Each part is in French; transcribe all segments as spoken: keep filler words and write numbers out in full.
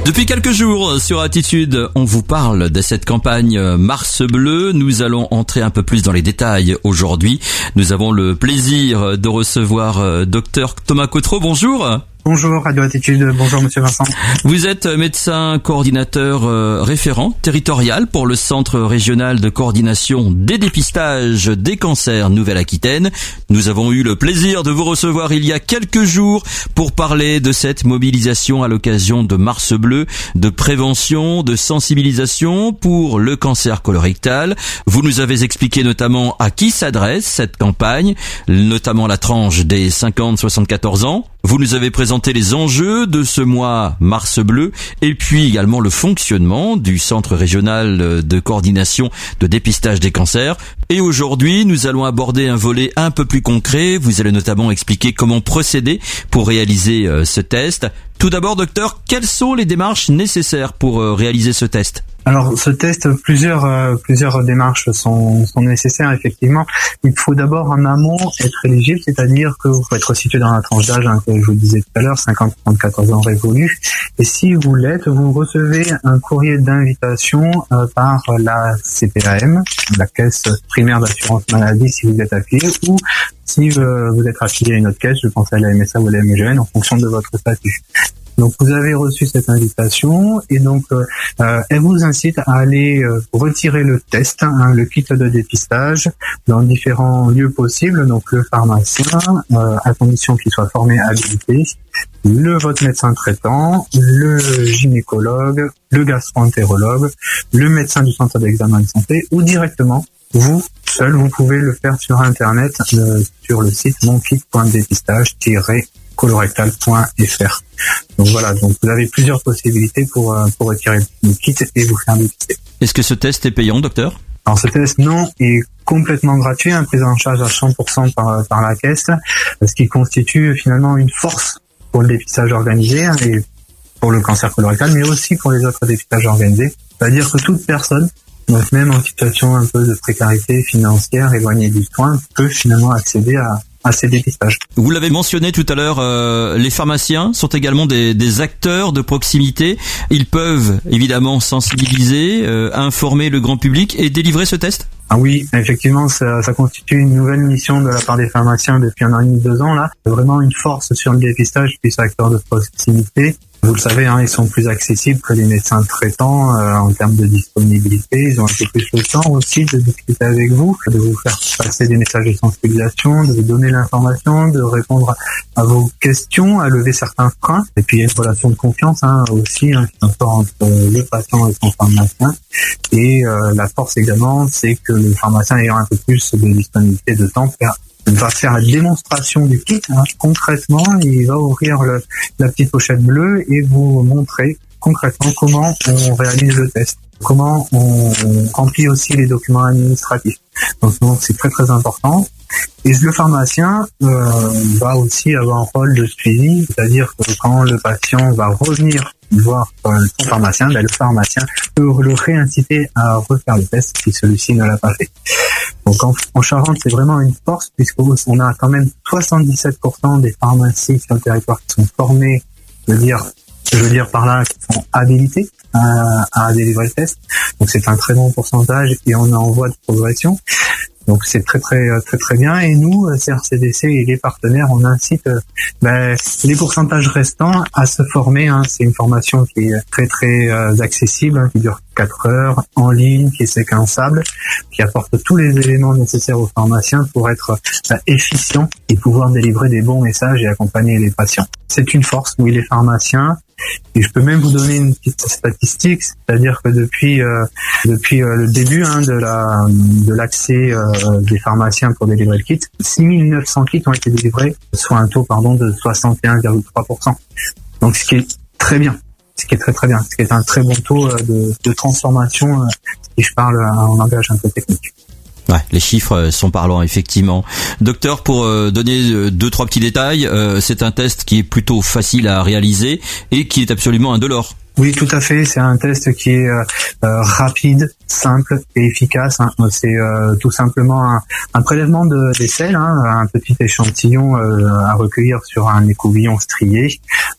Depuis quelques jours sur Attitude, on vous parle de cette campagne Mars Bleu. Nous allons entrer un peu plus dans les détails aujourd'hui. Nous avons le plaisir de recevoir Docteur Thomas Cotreau. Bonjour. Bonjour Radio Attitude, bonjour Monsieur Vincent. Vous êtes médecin coordinateur euh, référent territorial pour le Centre régional de coordination des dépistages des cancers Nouvelle-Aquitaine. Nous avons eu le plaisir de vous recevoir il y a quelques jours pour parler de cette mobilisation à l'occasion de Mars Bleu, de prévention, de sensibilisation pour le cancer colorectal. Vous nous avez expliqué notamment à qui s'adresse cette campagne, notamment la tranche des cinquante à soixante-quatorze ans. Vous nous avez présenté les enjeux de ce mois Mars Bleu et puis également le fonctionnement du Centre régional de coordination de dépistage des cancers. Et aujourd'hui, nous allons aborder un volet un peu plus concret. Vous allez notamment expliquer comment procéder pour réaliser euh, ce test. Tout d'abord, docteur, quelles sont les démarches nécessaires pour euh, réaliser ce test ? Alors, ce test, plusieurs euh, plusieurs démarches sont, sont nécessaires, effectivement. Il faut d'abord, en amont, être éligible, c'est-à-dire que vous faut être situé dans la tranche d'âge hein, que je vous disais tout à l'heure, cinquante à soixante-quatorze ans révolus. Et si vous l'êtes, vous recevez un courrier d'invitation euh, par la C P A M, la Caisse primaire d'assurance maladie, si vous êtes affilié, ou si euh, vous êtes affilié à une autre caisse, je pense à la M S A ou à la M G N, en fonction de votre statut. Donc vous avez reçu cette invitation et donc euh, elle vous incite à aller euh, retirer le test, hein, le kit de dépistage dans différents lieux possibles. Donc le pharmacien, euh, à condition qu'il soit formé habilité, le votre médecin traitant, le gynécologue, le gastro-entérologue, le médecin du centre d'examen de santé ou directement vous seul, vous pouvez le faire sur internet euh, sur le site monkit point dépistage tiret colorectal point f r. Donc voilà, donc vous avez plusieurs possibilités pour euh, pour retirer le kit et vous faire dépister. Est-ce que ce test est payant, docteur ? Alors ce test, non, est complètement gratuit, hein, pris en charge à cent pour cent par par la caisse, ce qui constitue finalement une force pour le dépistage organisé hein, et pour le cancer colorectal, mais aussi pour les autres dépistages organisés. C'est-à-dire que toute personne, donc même en situation un peu de précarité financière, éloignée du soin, peut finalement accéder à à ces dépistages. Vous l'avez mentionné tout à l'heure, euh, les pharmaciens sont également des, des acteurs de proximité. Ils peuvent évidemment sensibiliser, euh, informer le grand public et délivrer ce test ? Ah oui, effectivement, ça, ça constitue une nouvelle mission de la part des pharmaciens depuis un an et demi, deux ans là. Vraiment une force sur le dépistage puis ces acteurs de proximité. Vous le savez, hein, ils sont plus accessibles que les médecins traitants euh, en termes de disponibilité. Ils ont un peu plus le temps aussi de discuter avec vous, de vous faire passer des messages de sensibilisation, de vous donner l'information, de répondre à vos questions, à lever certains freins. Et puis il y a une relation de confiance hein, aussi hein, qui s'instaure entre le patient et son pharmacien. Et euh, la force également, c'est que le pharmacien ayant un peu plus de disponibilité de temps faire Il va faire la démonstration du kit. Hein. Concrètement, il va ouvrir le, la petite pochette bleue et vous montrer concrètement comment on réalise le test, comment on remplit aussi les documents administratifs. Donc, donc c'est très très important. Et le pharmacien euh, va aussi avoir un rôle de suivi, c'est-à-dire que quand le patient va revenir voir euh, son pharmacien, ben, le pharmacien peut le réinciter à refaire le test si celui-ci ne l'a pas fait. Donc en, en Charente, c'est vraiment une force puisqu'on a quand même soixante-dix-sept pour cent des pharmacies sur le territoire qui sont formés, je veux dire, je veux dire par là, qui sont habilités à, à délivrer le test. Donc c'est un très bon pourcentage et on est en voie de progression. Donc c'est très très très très bien et nous, C R C D C et les partenaires, on incite ben, les pourcentages restants à se former. Hein. C'est une formation qui est très très euh, accessible, hein, qui dure quatre heures, en ligne, qui est séquençable, qui apporte tous les éléments nécessaires aux pharmaciens pour être euh, efficient et pouvoir délivrer des bons messages et accompagner les patients. C'est une force, oui, les pharmaciens. Et je peux même vous donner une petite statistique, c'est-à-dire que depuis euh, depuis euh, le début hein, de la de l'accès euh, des pharmaciens pour délivrer le kit, six mille neuf cents kits ont été délivrés, soit un taux pardon de soixante et un virgule trois pour cent. Donc ce qui est très bien, ce qui est très très bien, ce qui est un très bon taux euh, de, de transformation, euh, si je parle en langage un peu technique. Ouais, les chiffres sont parlants, effectivement. Docteur, pour euh, donner deux, trois petits détails, euh, c'est un test qui est plutôt facile à réaliser et qui est absolument indolore. Oui, tout à fait. C'est un test qui est euh, rapide, simple et efficace. Hein. C'est euh, tout simplement un, un prélèvement de, des selles, hein, un petit échantillon euh, à recueillir sur un écouvillon strié.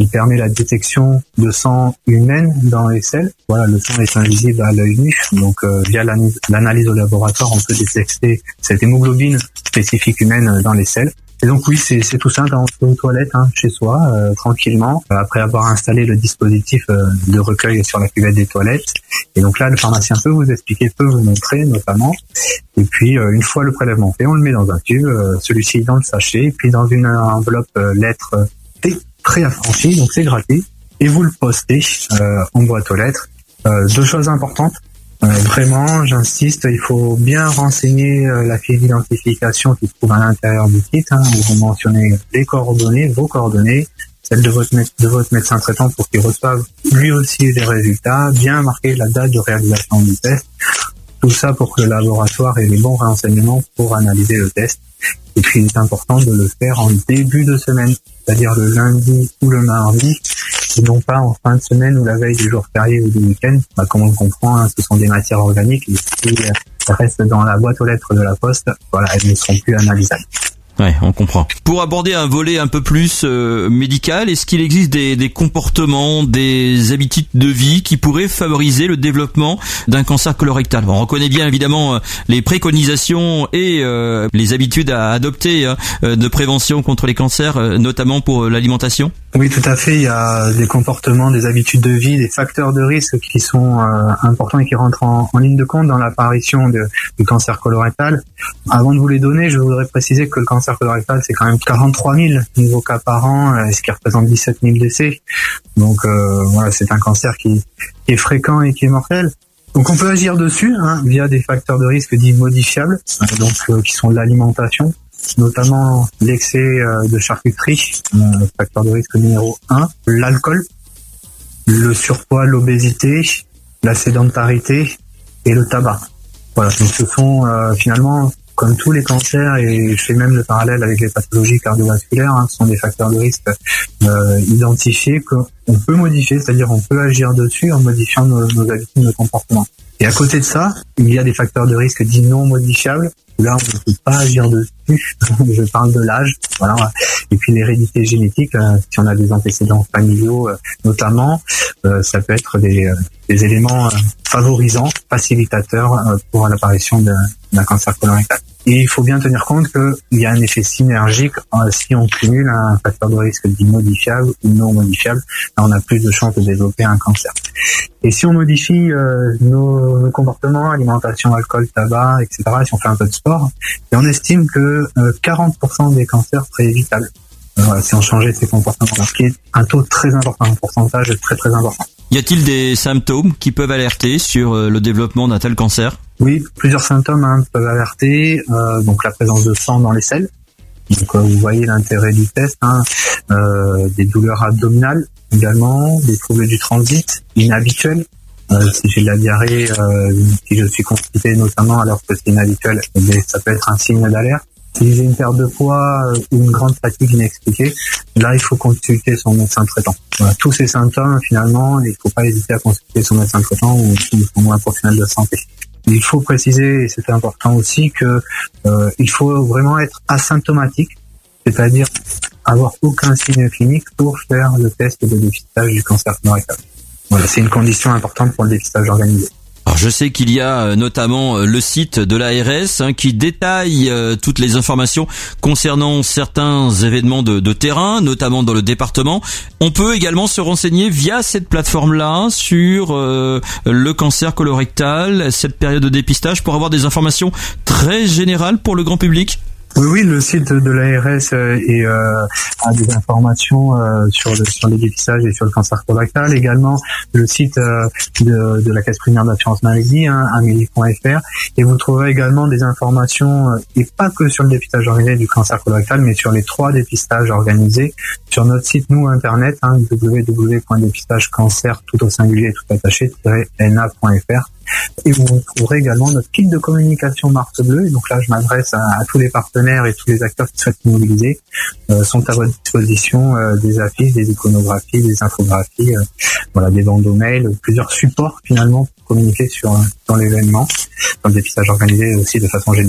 Il permet la détection de sang humaine dans les selles. Voilà, le sang est invisible à l'œil nu, donc euh, via l'analyse au laboratoire, on peut détecter cette hémoglobine spécifique humaine dans les selles. Et donc oui, c'est, c'est tout simple, on peut aux toilettes hein, chez soi, euh, tranquillement, euh, après avoir installé le dispositif euh, de recueil sur la cuvette des toilettes. Et donc là, le pharmacien peut vous expliquer, peut vous montrer notamment. Et puis, euh, une fois le prélèvement fait, on le met dans un tube, euh, celui-ci dans le sachet, puis dans une enveloppe euh, lettre T préaffranchie, donc c'est gratuit. Et vous le postez euh, en boîte aux lettres. Euh, deux choses importantes. Euh, vraiment, j'insiste, il faut bien renseigner euh, la fiche d'identification qui se trouve à l'intérieur du kit, hein, où vous mentionnez les coordonnées, vos coordonnées, celles de votre, mé- de votre médecin traitant pour qu'il reçoive lui aussi les résultats, bien marquer la date de réalisation du test, tout ça pour que le laboratoire ait les bons renseignements pour analyser le test. Et puis, il est important de le faire en début de semaine, c'est-à-dire le lundi ou le mardi, et non pas en fin de semaine ou la veille du jour férié ou du week-end. Bah, comme on le comprend, hein, ce sont des matières organiques et si elles restent dans la boîte aux lettres de la poste, voilà, elles ne seront plus analysables. Ouais, on comprend. Pour aborder un volet un peu plus euh, médical, est-ce qu'il existe des, des comportements, des habitudes de vie qui pourraient favoriser le développement d'un cancer colorectal? On reconnaît bien évidemment euh, les préconisations et euh, les habitudes à adopter hein, euh, de prévention contre les cancers, euh, notamment pour euh, l'alimentation. Oui, tout à fait. Il y a des comportements, des habitudes de vie, des facteurs de risque qui sont euh, importants et qui rentrent en, en ligne de compte dans l'apparition de, du cancer colorectal. Avant de vous les donner, je voudrais préciser que le cancer colorectal, c'est quand même quarante-trois mille nouveaux cas par an, euh, ce qui représente dix-sept mille décès. Donc euh, voilà, c'est un cancer qui, qui est fréquent et qui est mortel. Donc on peut agir dessus hein, via des facteurs de risque dits modifiables, euh, donc euh, qui sont l'alimentation, notamment l'excès euh, de charcuterie, euh, facteur de risque numéro un, l'alcool, le surpoids, l'obésité, la sédentarité et le tabac. Voilà, donc ce sont euh, finalement, comme tous les cancers, et je fais même le parallèle avec les pathologies cardiovasculaires, hein, ce sont des facteurs de risque euh, identifiés qu'on peut modifier, c'est-à-dire on peut agir dessus en modifiant nos, nos habitudes, nos comportements. Et à côté de ça, il y a des facteurs de risque dits non modifiables. Là, on ne peut pas agir dessus. Je parle de l'âge, voilà. Et puis l'hérédité génétique, euh, si on a des antécédents familiaux, euh, notamment, euh, ça peut être des, euh, des éléments euh, favorisants, facilitateurs euh, pour l'apparition de, d'un cancer colorectal. Et il faut bien tenir compte qu'il y a un effet synergique euh, si on cumule un facteur de risque dit modifiable ou non modifiable. Là, on a plus de chances de développer un cancer. Et si on modifie euh, nos, nos comportements, alimentation, alcool, tabac, et cetera, si on fait un peu de sport, et on estime que euh, quarante pour cent des cancers seraient évitables. Euh, voilà, si on changeait ces comportements, ce qui est un taux très important, un pourcentage très très important. Y a-t-il des symptômes qui peuvent alerter sur euh, le développement d'un tel cancer? Oui, plusieurs symptômes hein, peuvent alerter. Euh, donc la présence de sang dans les selles. Donc euh, vous voyez l'intérêt du test. Hein, euh, des douleurs abdominales également, des troubles du transit inhabituels. Euh, si j'ai de la diarrhée, euh, si je suis constipé notamment alors que c'est inhabituel, eh bien, ça peut être un signe d'alerte. Si j'ai une perte de poids ou une grande fatigue inexpliquée, là, il faut consulter son médecin traitant. Voilà, tous ces symptômes, finalement, il ne faut pas hésiter à consulter son médecin traitant ou son professionnel de santé. Il faut préciser, et c'est important aussi, que euh, il faut vraiment être asymptomatique, c'est-à-dire avoir aucun signe clinique pour faire le test de dépistage du cancer colorectal. Voilà, c'est une condition importante pour le dépistage organisé. Alors je sais qu'il y a notamment le site de l'A R S hein, qui détaille euh, toutes les informations concernant certains événements de, de terrain, notamment dans le département. On peut également se renseigner via cette plateforme-là sur euh, le cancer colorectal, cette période de dépistage, pour avoir des informations très générales pour le grand public. Oui, oui, le site de l'A R S euh, est, euh, a des informations euh, sur, le, sur les dépistages et sur le cancer colorectal. Également, le site euh, de, de la Caisse primaire d'assurance maladie, hein, amélie point f r. Et vous trouverez également des informations, euh, et pas que sur le dépistage organisé du cancer colorectal, mais sur les trois dépistages organisés sur notre site, nous, internet, hein, w w w point dépistage cancer tout au singulier tout attaché n a point f r. Et vous trouverez également notre kit de communication Marque Bleue. Et donc là, je m'adresse à, à tous les partenaires et tous les acteurs qui souhaitent nous mobiliser. Euh, sont à votre disposition euh, des affiches, des iconographies, des infographies, euh, voilà, des bandeaux mails, plusieurs supports finalement pour communiquer sur, sur l'événement, sur le dépistage organisé aussi de façon générale.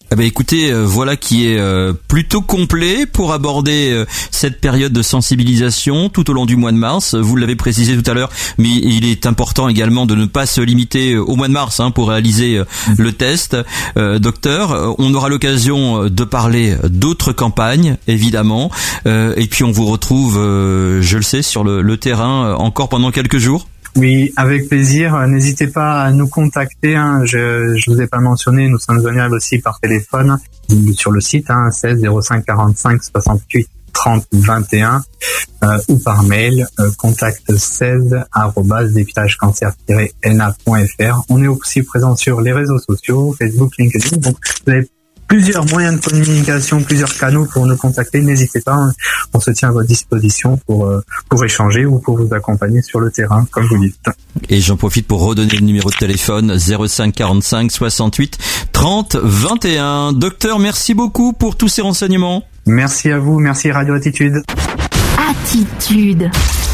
Eh ben écoutez, euh, voilà qui est euh, plutôt complet pour aborder euh, cette période de sensibilisation tout au long du mois de mars. Vous l'avez précisé tout à l'heure, mais il est important également de ne pas se limiter au mois de mars hein, pour réaliser euh, le test. Euh, docteur, on aura l'occasion de parler d'autres campagnes, évidemment, euh, et puis on vous retrouve, euh, je le sais, sur le, le terrain euh, encore pendant quelques jours. Oui, avec plaisir. N'hésitez pas à nous contacter. Hein. Je je vous ai pas mentionné, nous sommes joignables aussi par téléphone sur le site hein, seize zéro cinq quarante-cinq soixante-huit trente vingt et un euh, ou par mail euh, contact seize arobase dépistage cancer tiret n a point f r. On est aussi présent sur les réseaux sociaux, Facebook, LinkedIn. Donc vous avez plusieurs moyens de communication, plusieurs canaux pour nous contacter. N'hésitez pas, on se tient à votre disposition pour pour échanger ou pour vous accompagner sur le terrain, comme vous dites. Et j'en profite pour redonner le numéro de téléphone zéro cinq quarante-cinq soixante-huit trente vingt et un. Docteur, merci beaucoup pour tous ces renseignements. Merci à vous, merci Radio Attitude. Attitude.